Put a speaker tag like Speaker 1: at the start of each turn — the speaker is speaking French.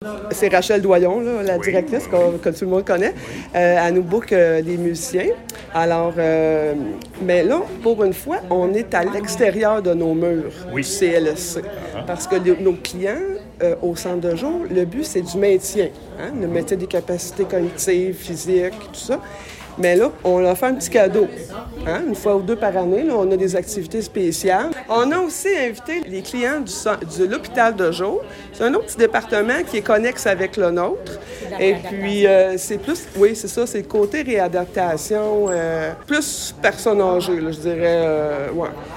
Speaker 1: C'est Rachel Doyon, là, la directrice que tout le monde connaît. Elle nous book des musiciens. Alors, mais là, pour une fois, on est à l'extérieur de nos murs du CLSC. Parce que nos clients, au centre de jour, le but, c'est du maintien. Le maintien des capacités cognitives, physiques, tout ça. Mais là, on leur fait un petit cadeau. Une fois ou deux par année, là, on a des activités spéciales. On a aussi invité les clients de l'hôpital de jour. C'est un autre petit département qui est connexe avec le nôtre. Et puis, c'est plus, oui, c'est ça, c'est le côté réadaptation, plus personnes âgées, là, je dirais, ouais.